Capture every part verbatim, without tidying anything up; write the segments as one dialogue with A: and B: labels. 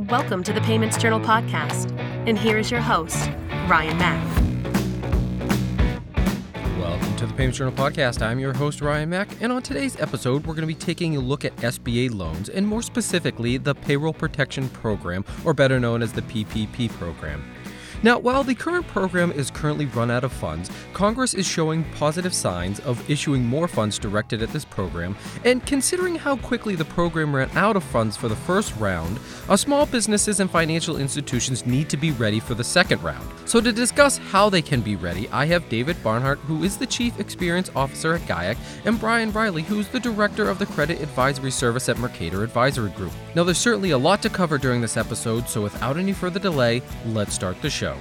A: Welcome to the Payments Journal podcast. And here is your host, Ryan Mack.
B: Welcome to the Payments Journal podcast. I'm your host, Ryan Mack, and on today's episode, we're going to be taking a look at S B A loans, and more specifically, the Payroll Protection Program, or better known as the P P P program. Now, while the current program is currently run out of funds, Congress is showing positive signs of issuing more funds directed at this program, and considering how quickly the program ran out of funds for the first round, uh, small businesses and financial institutions need to be ready for the second round. So to discuss how they can be ready, I have David Barnhart, who is the Chief Experience Officer at G I A C, and Brian Riley, who's the Director of the Credit Advisory Service at Mercator Advisory Group. Now, there's certainly a lot to cover during this episode, so without any further delay, let's start the show.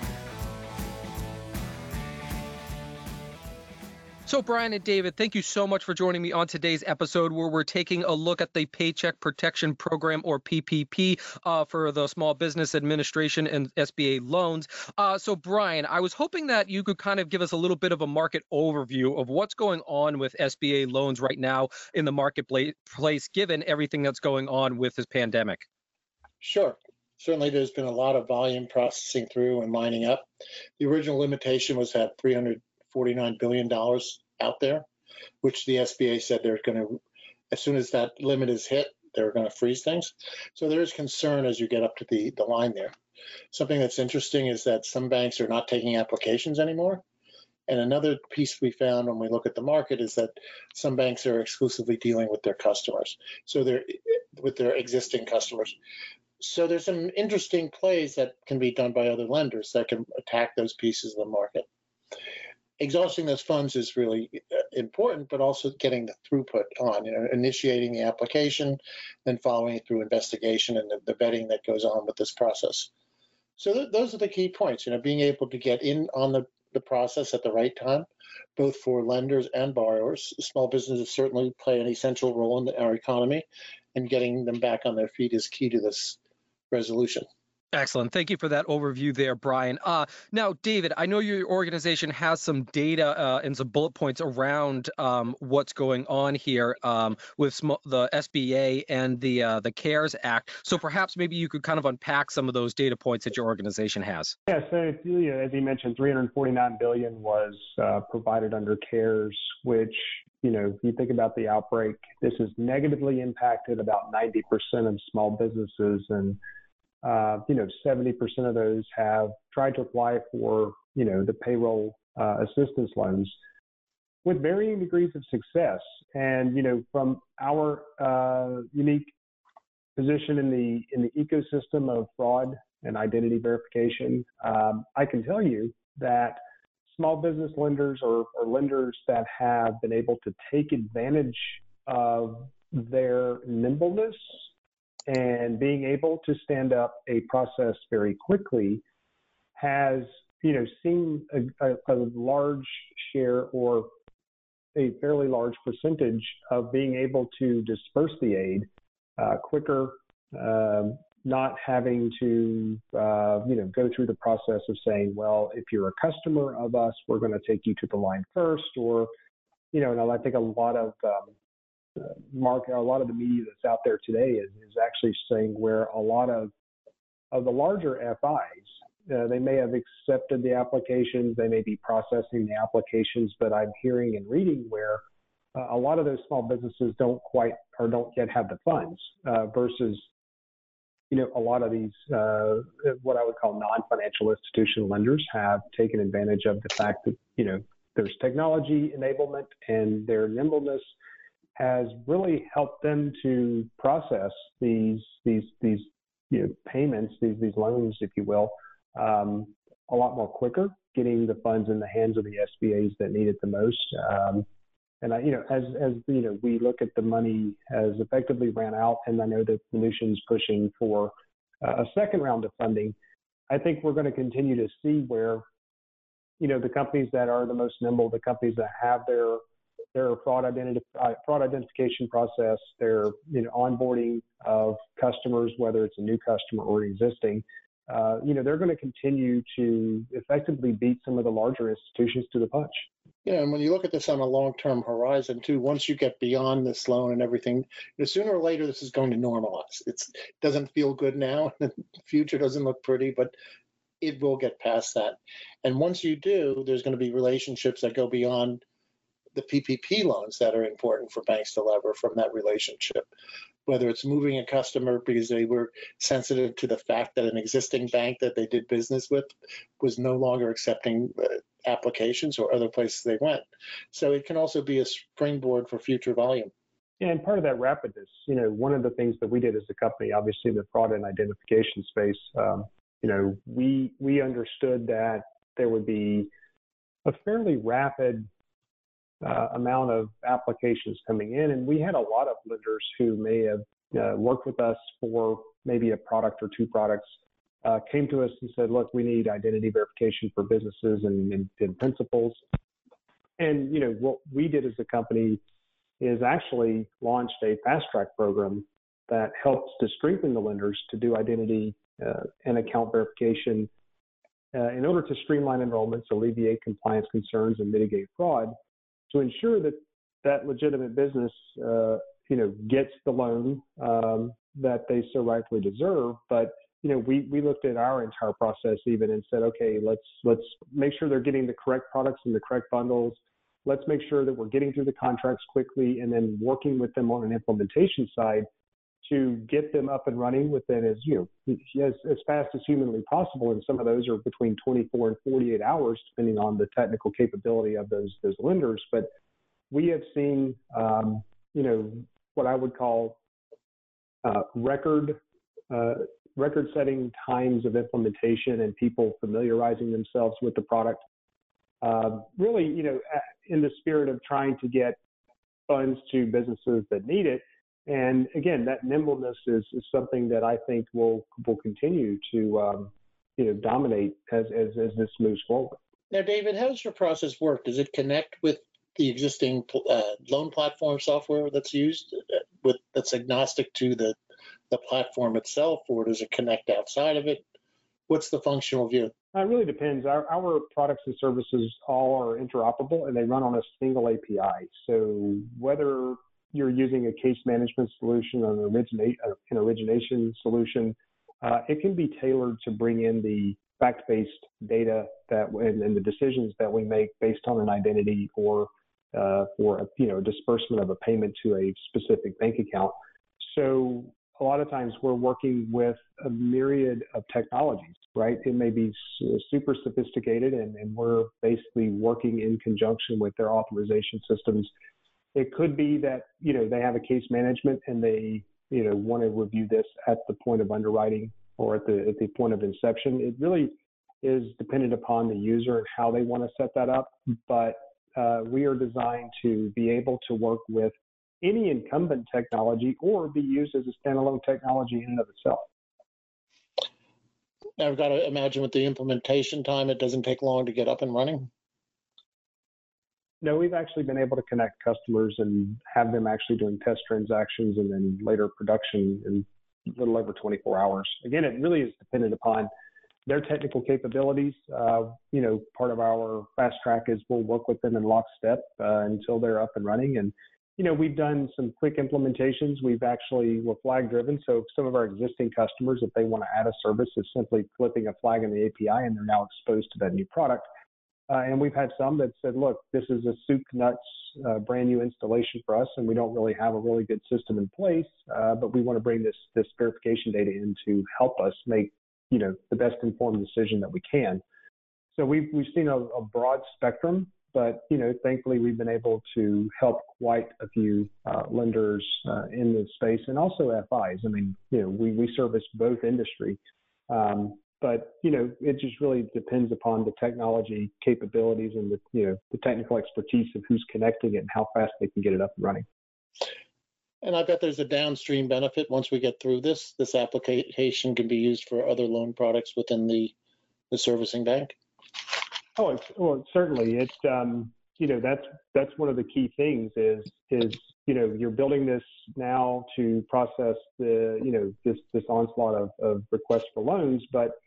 B: So, Brian and David, thank you so much for joining me on today's episode where we're taking a look at the Paycheck Protection Program, or P P P, uh, for the Small Business Administration and S B A loans. Uh, so, Brian, I was hoping that you could kind of give us a little bit of a market overview of what's going on with S B A loans right now in the marketplace, given everything that's going on with this pandemic.
C: Sure. Certainly, there's been a lot of volume processing through and lining up. The original limitation was at three hundred forty-nine billion dollars out there, which the S B A said they're going to, as soon as that limit is hit, they're going to freeze things. So there is concern as you get up to the, the line there. Something that's interesting is that some banks are not taking applications anymore. And another piece we found when we look at the market is that some banks are exclusively dealing with their customers, so they're with their existing customers. So there's some interesting plays that can be done by other lenders that can attack those pieces of the market. Exhausting those funds is really important, but also getting the throughput on, you know, initiating the application, then following it through investigation and the, the vetting that goes on with this process. So th- those are the key points, you know, being able to get in on the, the process at the right time, both for lenders and borrowers. Small businesses certainly play an essential role in the, our economy, and getting them back on their feet is key to this resolution.
B: Excellent. Thank you for that overview there, Brian. Uh, now, David, I know your organization has some data uh, and some bullet points around um, what's going on here um, with sm- the S B A and the uh, the CARES Act. So perhaps maybe you could kind of unpack some of those data points that your organization has.
D: Yeah, so you know, as you mentioned, three hundred forty-nine billion dollars was uh, provided under CARES, which, you know, if you think about the outbreak, this has negatively impacted about ninety percent of small businesses, and Uh, you know, seventy percent of those have tried to apply for, you know, the payroll uh, assistance loans with varying degrees of success. And, you know, from our uh, unique position in the in the ecosystem of fraud and identity verification, um, I can tell you that small business lenders or, or lenders that have been able to take advantage of their nimbleness and being able to stand up a process very quickly has, you know, seen a, a, a large share or a fairly large percentage of being able to disperse the aid uh, quicker, uh, not having to, uh, you know, go through the process of saying, well, if you're a customer of us, we're going to take you to the line first, or, you know, and I think a lot of um, Uh, market, a lot of the media that's out there today is, is actually saying where a lot of of the larger F Is, uh, they may have accepted the applications, they may be processing the applications, but I'm hearing and reading where uh, a lot of those small businesses don't quite or don't yet have the funds uh, versus, you know, a lot of these uh, what I would call non-financial institution lenders have taken advantage of the fact that, you know, there's technology enablement and their nimbleness has really helped them to process these these these you know, payments, these these loans, if you will, um, a lot more quicker, getting the funds in the hands of the S B As that need it the most. Um, and I, you know, as as you know, we look at the money has effectively ran out, and I know that Mnuchin's pushing for uh, a second round of funding. I think we're going to continue to see where, you know, the companies that are the most nimble, the companies that have their their fraud identity, uh, fraud identification process, their, you know, onboarding of customers, whether it's a new customer or existing, uh, you know, they're going to continue to effectively beat some of the larger institutions to the punch.
C: You know, and when you look at this on a long-term horizon too, once you get beyond this loan and everything, you know, sooner or later this is going to normalize. It's, it doesn't feel good now. The future doesn't look pretty, but it will get past that. And once you do, there's going to be relationships that go beyond the P P P loans that are important for banks to lever from that relationship. Whether it's moving a customer because they were sensitive to the fact that an existing bank that they did business with was no longer accepting uh, applications, or other places they went. So it can also be a springboard for future volume.
D: Yeah, and part of that rapidness, you know, one of the things that we did as a company, obviously the fraud and identification space, um, you know, we we understood that there would be a fairly rapid uh, amount of applications coming in, and we had a lot of lenders who may have uh, worked with us for maybe a product or two products, uh, came to us and said, look, we need identity verification for businesses and, and, and principals. And, you know, what we did as a company is actually launched a fast track program that helps to strengthen the lenders to do identity uh, and account verification uh, in order to streamline enrollments, alleviate compliance concerns, and mitigate fraud, to ensure that that legitimate business, uh, you know, gets the loan um, that they so rightfully deserve. But you know, we we looked at our entire process even and said, okay, let's let's make sure they're getting the correct products and the correct bundles. Let's make sure that we're getting through the contracts quickly, and then working with them on an implementation side to get them up and running within as you know as, as fast as humanly possible. And some of those are between twenty-four and forty-eight hours, depending on the technical capability of those those lenders. But we have seen, um, you know, what I would call uh, record uh, record-setting times of implementation and people familiarizing themselves with the product. Uh, really, you know, in the spirit of trying to get funds to businesses that need it. And again, that nimbleness is, is something that I think will will continue to um, you know dominate as, as as this moves forward.
C: Now, David, how does your process work? Does it connect with the existing uh, loan platform software that's used, with that's agnostic to the the platform itself, or does it connect outside of it? What's the functional view?
D: It really depends. Our, our products and services all are interoperable, and they run on a single A P I. So whether you're using a case management solution or an, originate, an origination solution, uh, it can be tailored to bring in the fact-based data that and, and the decisions that we make based on an identity or uh, for a, you know disbursement of a payment to a specific bank account. So a lot of times we're working with a myriad of technologies, right? It may be super sophisticated, and, and we're basically working in conjunction with their authorization systems. It could be that, you know, they have a case management and they, you know, want to review this at the point of underwriting or at the, at the point of inception. It really is dependent upon the user and how they want to set that up. But uh, we are designed to be able to work with any incumbent technology or be used as a standalone technology in and of itself.
C: I've got to imagine with the implementation time, it doesn't take long to get up and running.
D: No, we've actually been able to connect customers and have them actually doing test transactions and then later production in a little over twenty-four hours. Again, it really is dependent upon their technical capabilities. Uh, you know, part of our fast track is we'll work with them in lockstep uh, until they're up and running. And you know, we've done some quick implementations. We've actually, we're flag driven. So some of our existing customers, if they want to add a service, is simply flipping a flag in the A P I and they're now exposed to that new product. Uh, and we've had some that said, look, this is a soup to nuts uh, brand new installation for us, and we don't really have a really good system in place, uh, but we want to bring this this verification data in to help us make, you know, the best informed decision that we can. So we've, we've seen a, a broad spectrum. But, you know, thankfully, we've been able to help quite a few uh, lenders uh, in this space, and also F Is. I mean, you know, we, we service both industry. Um, but, you know, it just really depends upon the technology capabilities and the, you know, the technical expertise of who's connecting it and how fast they can get it up and running.
C: And I bet there's a downstream benefit once we get through this. This application can be used for other loan products within the, the servicing bank.
D: Oh, it's, well, certainly. It's um, you know that's that's one of the key things is is you know you're building this now to process the you know this this onslaught of, of requests for loans, but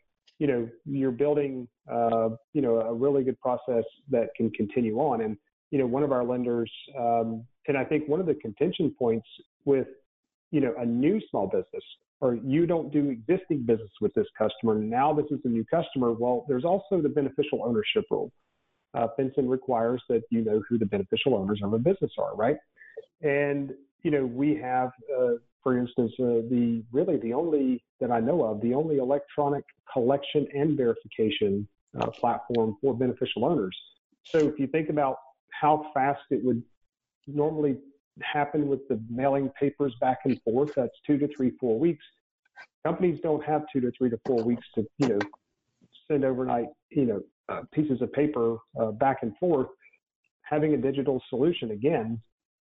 D: you know, you're building, uh, you know, a really good process that can continue on. And, you know, one of our lenders, um, and I think one of the contention points with, you know, a new small business, or you don't do existing business with this customer, now this is a new customer. Well, there's also the beneficial ownership rule. Uh, FinCEN requires that you know who the beneficial owners of a business are, right? And, you know, we have, uh, for instance, uh, the really the only that I know of, the only electronic collection and verification uh, platform for beneficial owners. So if you think about how fast it would normally happen with the mailing papers back and forth, that's two to three, four weeks. Companies don't have two to three to four weeks to, you know, send overnight, you know, uh, pieces of paper uh, back and forth. Having a digital solution, again,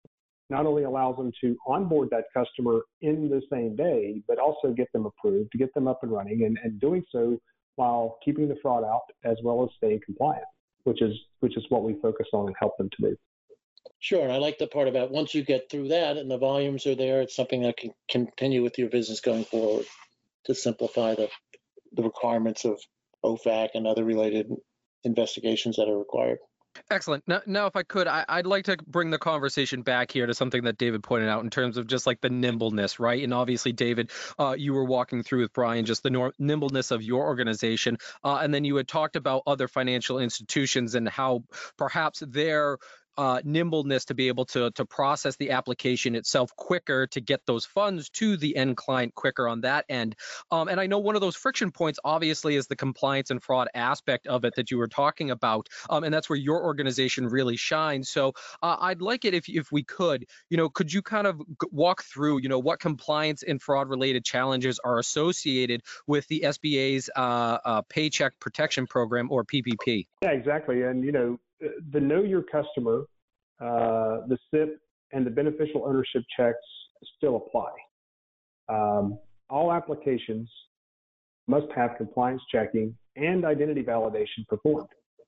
D: not only allows them to onboard that customer in the same day, but also get them approved, to get them up and running, and, and doing so while keeping the fraud out as well as staying compliant, which is which is what we focus on and help them to do.
C: Sure. And I like the part about once you get through that and the volumes are there, it's something that can continue with your business going forward to simplify the, the requirements of O F A C and other related investigations that are required.
B: Excellent. Now, now if I could, I, I'd like to bring the conversation back here to something that David pointed out in terms of just like the nimbleness, right? And obviously, David, uh, you were walking through with Brian just the nor- nimbleness of your organization. Uh, and then you had talked about other financial institutions and how perhaps their Uh, nimbleness to be able to to process the application itself quicker, to get those funds to the end client quicker on that end. Um, and I know one of those friction points obviously is the compliance and fraud aspect of it that you were talking about. Um, and that's where your organization really shines. So uh, I'd like it if if we could, you know, could you kind of walk through, you know, what compliance and fraud related challenges are associated with the S B A's uh, uh, Paycheck Protection Program, or P P P?
D: Yeah, exactly. And, you know, the know your customer, uh, the S I P, and the beneficial ownership checks still apply. Um, all applications must have compliance checking and identity validation performed.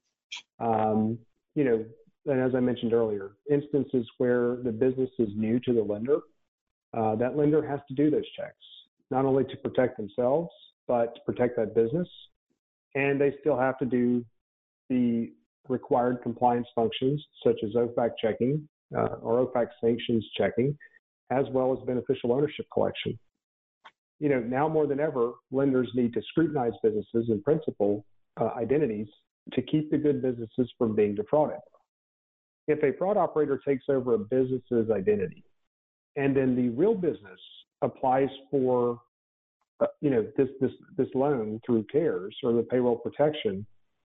D: Um, you know, and as I mentioned earlier, instances where the business is new to the lender, uh, that lender has to do those checks, not only to protect themselves, but to protect that business. And they still have to do the required compliance functions such as O F A C checking uh, or O F A C sanctions checking, as well as beneficial ownership collection. You know, now more than ever, lenders need to scrutinize businesses and principal uh, identities to keep the good businesses from being defrauded. If a fraud operator takes over a business's identity and then the real business applies for, uh, you know, this this this loan through CARES or the payroll protection,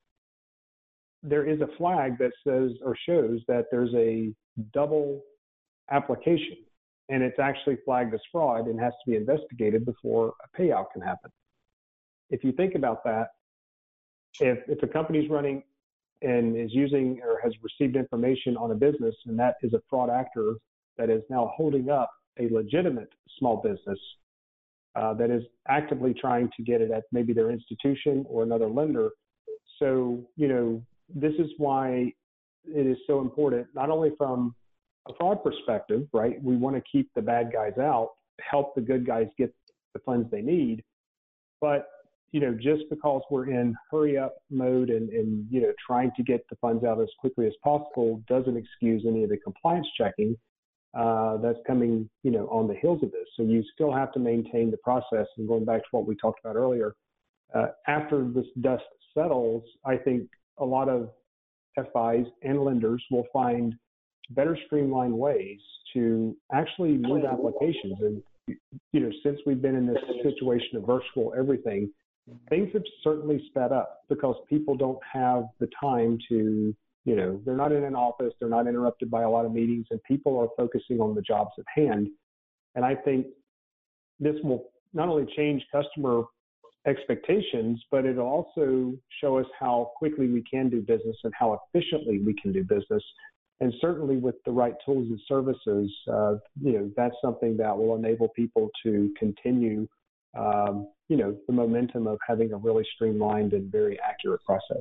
D: there is a flag that says or shows that there's a double application, and it's actually flagged as fraud and has to be investigated before a payout can happen. If you think about that, if, if a company's running and is using or has received information on a business, and that is a fraud actor that is now holding up a legitimate small business uh, that is actively trying to get it at maybe their institution or another lender. So, you know, this is why it is so important, not only from a fraud perspective, right? We want to keep the bad guys out, help the good guys get the funds they need. But, you know, just because we're in hurry up mode and, and, you know, trying to get the funds out as quickly as possible doesn't excuse any of the compliance checking uh, that's coming, you know, on the heels of this. So you still have to maintain the process. And going back to what we talked about earlier, uh, after this dust settles, I think a lot of F Is and lenders will find better streamlined ways to actually move applications. And, you know, since we've been in this situation of virtual everything, things have certainly sped up because people don't have the time to, you know, they're not in an office, they're not interrupted by a lot of meetings, and people are focusing on the jobs at hand. And I think this will not only change customer expectations, but it'll also show us how quickly we can do business and how efficiently we can do business. And certainly with the right tools and services, uh, you know, that's something that will enable people to continue, um, you know, the momentum of having a really streamlined and very accurate process.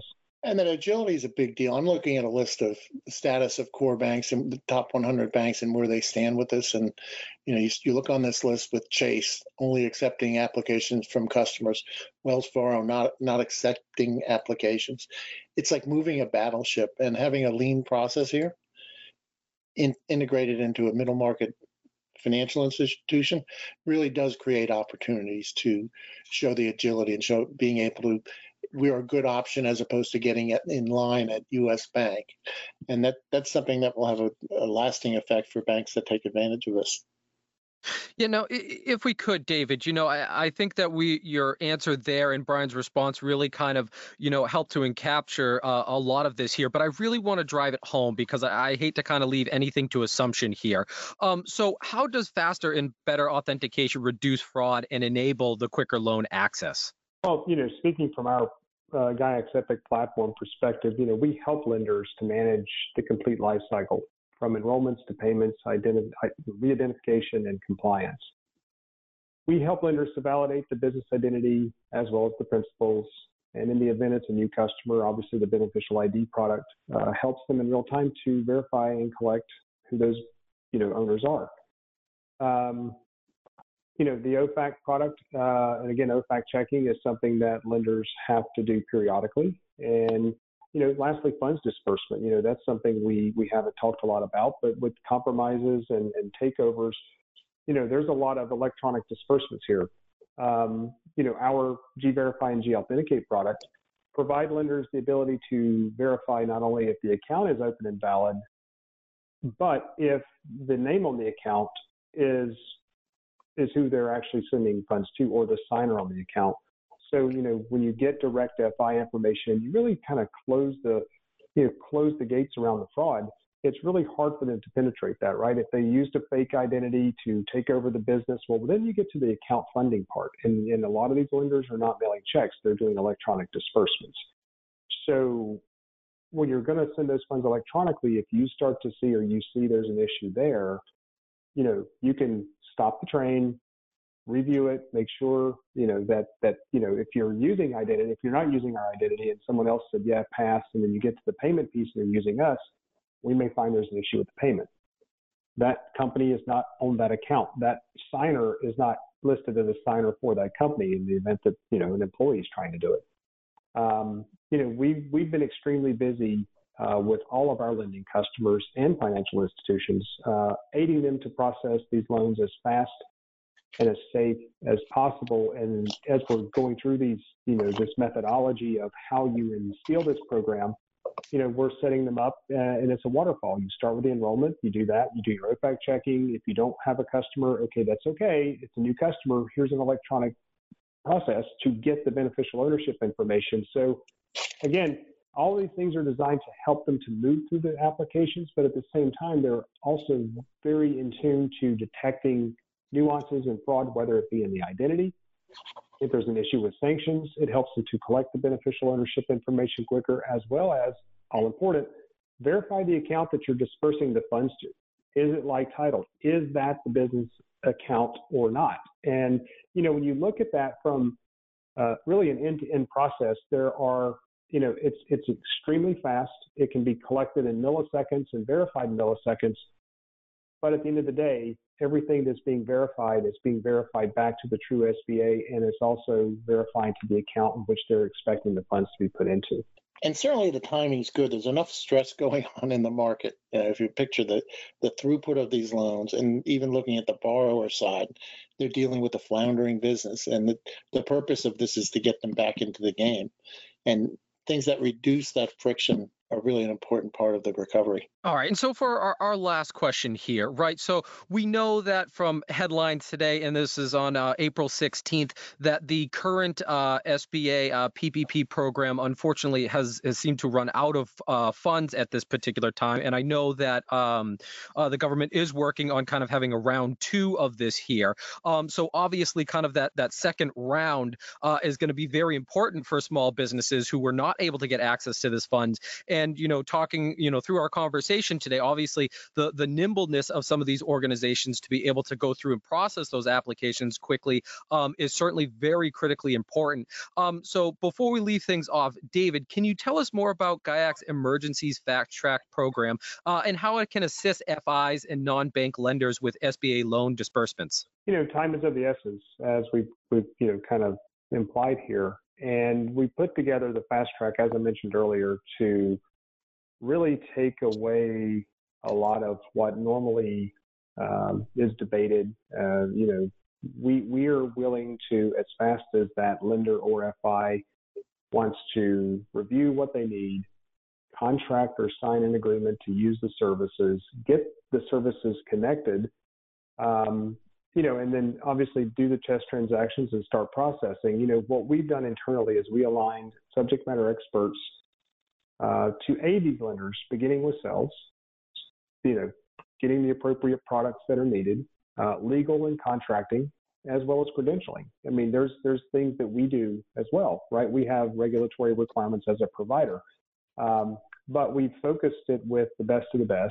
C: And then agility is a big deal. I'm looking at a list of the status of core banks and the top one hundred banks and where they stand with this. And, you know, you, you look on this list with Chase only accepting applications from customers, Wells Fargo not not accepting applications. It's like moving a battleship, and having a lean process here in, integrated into a middle market financial institution really does create opportunities to show the agility and show being able to, we are a good option as opposed to getting it in line at U S Bank. And that that's something that will have a, a lasting effect for banks that take advantage of this.
B: You know, if we could, David, you know, I, I think that we your answer there and Brian's response really kind of, you know, helped to encapture uh, a lot of this here. But I really want to drive it home because I, I hate to kind of leave anything to assumption here. Um, so how does faster and better authentication reduce fraud and enable the quicker loan access?
D: Well, you know, speaking from our uh, G I X Epic platform perspective, you know, we help lenders to manage the complete life cycle, from enrollments to payments, identi- re-identification, and compliance. We help lenders to validate the business identity as well as the principals. And in the event it's a new customer, obviously the beneficial I D product uh, helps them in real time to verify and collect who those, you know, owners are. Um, you know, the O FAC product, uh, and again, O FAC checking is something that lenders have to do periodically. And you know, lastly, funds disbursement. You know, that's something we we haven't talked a lot about, but with compromises and, and takeovers, you know, there's a lot of electronic disbursements here. Um, you know, our G-Verify and G-Authenticate product provide lenders the ability to verify not only if the account is open and valid, but if the name on the account is is who they're actually sending funds to, or the signer on the account. So, you know, when you get direct F I information, you really kind of close the, you know, close the gates around the fraud. It's really hard for them to penetrate that, right? If they used a fake identity to take over the business, well, then you get to the account funding part. And, and a lot of these lenders are not mailing checks. They're doing electronic disbursements. So when you're going to send those funds electronically, if you start to see or you see there's an issue there, you know, you can stop the train, review it, make sure, you know, that, that, you know, if you're using identity, if you're not using our identity and someone else said, yeah, pass, and then you get to the payment piece and you're using us, we may find there's an issue with the payment. That company is not on that account. That signer is not listed as a signer for that company in the event that, you know, an employee is trying to do it. Um, you know, we've, we've been extremely busy uh, with all of our lending customers and financial institutions, uh, aiding them to process these loans as fast and as safe as possible. And as we're going through these, you know, this methodology of how you instill this program, you know, we're setting them up uh, and it's a waterfall. You start with the enrollment, you do that, you do your O FAC checking. If you don't have a customer, okay, that's okay. It's a new customer. Here's an electronic process to get the beneficial ownership information. So again, all these things are designed to help them to move through the applications, but at the same time, they're also very in tune to detecting nuances and fraud, whether it be in the identity. If there's an issue with sanctions, it helps them to collect the beneficial ownership information quicker, as well as, all important, verify the account that you're dispersing the funds to. Is it like titled? Is that the business account or not? And, you know, when you look at that from uh, really an end-to-end process, there are, you know, it's it's extremely fast. It can be collected in milliseconds and verified in milliseconds. But at the end of the day, everything that's being verified is being verified back to the true S B A, and it's also verifying to the account in which they're expecting the funds to be put into.
C: And certainly the timing's good. There's enough stress going on in the market. You know, if you picture the, the throughput of these loans, and even looking at the borrower side, they're dealing with a floundering business. And the, the purpose of this is to get them back into the game. And things that reduce that friction are really an important part of the recovery.
B: All right. And so for our, our last question here, right? So we know that from headlines today, and this is on uh, April sixteenth, that the current uh, S B A uh, P P P program, unfortunately, has, has seemed to run out of uh, funds at this particular time. And I know that um, uh, the government is working on kind of having a round two of this here. Um, so obviously, kind of that, that second round uh, is going to be very important for small businesses who were not able to get access to this funds. and, you know, talking, you know, through our conversation today, obviously the, the nimbleness of some of these organizations to be able to go through and process those applications quickly um, is certainly very critically important. Um, so before we leave things off, David, can you tell us more about G I A C's Emergencies Fast Track program uh, and how it can assist F Is and non-bank lenders with S B A loan disbursements?
D: You know, time is of the essence, as we've, we've you know, kind of implied here. And we put together the Fast Track, as I mentioned earlier, to really take away a lot of what normally um, is debated. Uh, you know, we we are willing to, as fast as that lender or F I wants to review what they need, contract or sign an agreement to use the services, get the services connected, um, you know, and then obviously do the test transactions and start processing. You know, what we've done internally is we aligned subject matter experts uh, to aid these lenders, beginning with sales, you know, getting the appropriate products that are needed, uh, legal and contracting, as well as credentialing. I mean, there's there's things that we do as well, right? We have regulatory requirements as a provider, um, but we've focused it with the best of the best.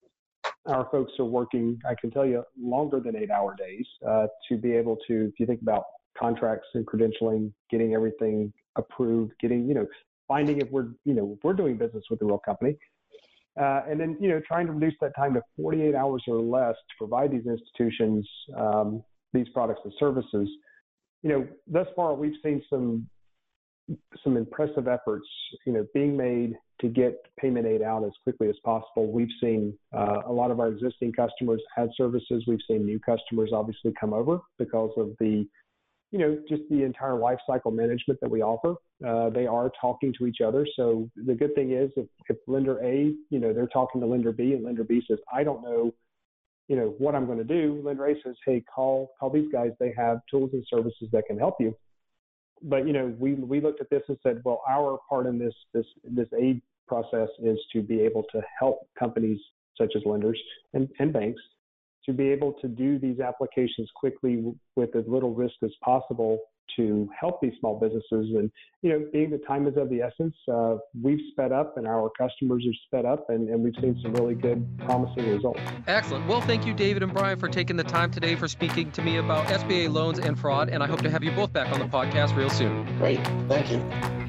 D: Our folks are working, I can tell you, longer than eight hour days uh, to be able to, if you think about contracts and credentialing, getting everything approved, getting, you know, finding if we're, you know, if we're doing business with a real company. Uh, and then, you know, trying to reduce that time to forty-eight hours or less to provide these institutions um, these products and services. You know, thus far, we've seen some some impressive efforts, you know, being made to get payment aid out as quickly as possible. We've seen uh, a lot of our existing customers add services. We've seen new customers obviously come over because of the, you know, just the entire life cycle management that we offer. Uh, they are talking to each other. So the good thing is if, if lender A, you know, they're talking to lender B and lender B says, I don't know, you know, what I'm going to do. Lender A says, hey, call, call these guys. They have tools and services that can help you. But, you know, we, we looked at this and said, well, our part in this, this, this aid process is to be able to help companies such as lenders and, and banks to be able to do these applications quickly with as little risk as possible to help these small businesses. And, you know, being the time is of the essence, uh, we've sped up and our customers are sped up and, and we've seen some really good, promising results.
B: Excellent. Well, thank you, David and Brian, for taking the time today for speaking to me about S B A loans and fraud. And I hope to have you both back on the podcast real soon.
C: Great. Thank you.